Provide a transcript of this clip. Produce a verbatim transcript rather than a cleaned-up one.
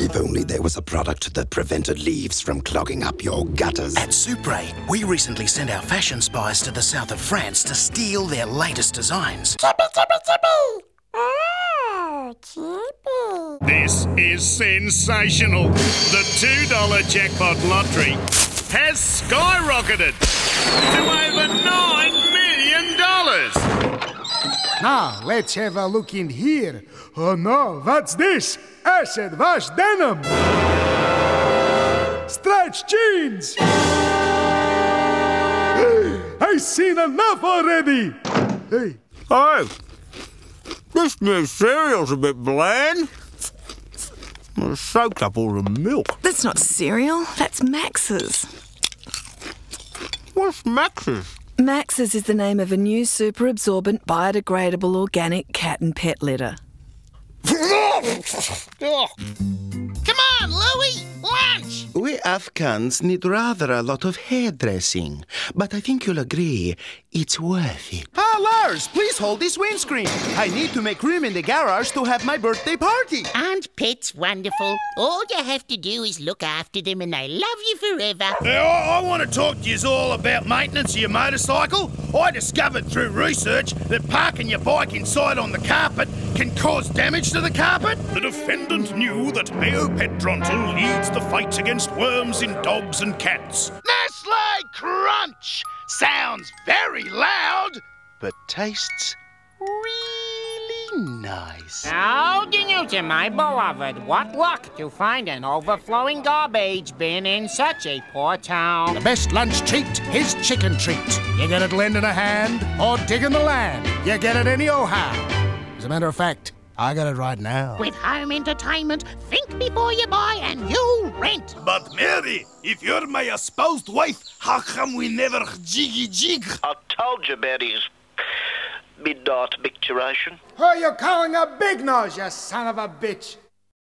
If only there was a product that prevented leaves from clogging up your gutters. At Supre, we recently sent our fashion spies to the south of France to steal their latest designs. Chippy, chippy, chippy! Oh, chippy. This is sensational. The two dollar jackpot lottery has skyrocketed to over nine million dollars. Now, let's have a look in here. Oh no, what's this? Acid wash denim! Stretch jeans! I've seen enough already! Hey. Hey, this new cereal's a bit bland. It's soaked up all the milk. That's not cereal, that's Max's. What's Max's? Max's is the name of a new super absorbent, biodegradable organic cat and pet litter. Come on, Louie! Lunch! We Afghans need rather a lot of hairdressing, but I think you'll agree it's worth it. Ah, Lars, please hold this windscreen. I need to make room in the garage to have my birthday party. Aren't pets wonderful? All you have to do is look after them and they love you forever. Yeah, I, I want to talk to you all about maintenance of your motorcycle. I discovered through research that parking your bike inside on the carpet can cause damage to the carpet. The defendant knew that Mayo Pet Drontal leads the fight against worms in dogs and cats. Nestle Crunch sounds very loud, but tastes really nice. How do you do, my beloved? What luck to find an overflowing garbage bin in such a poor town. The best lunch treat is chicken treat. You get it lending a hand or digging the land. You get it any old how. As a matter of fact, I got it right now. With home entertainment, think before you buy and you'll rent. But Mary, if you're my espoused wife, how come we never jiggy jig? I told you about his midnight micturation. Who are you calling a big nose, you son of a bitch?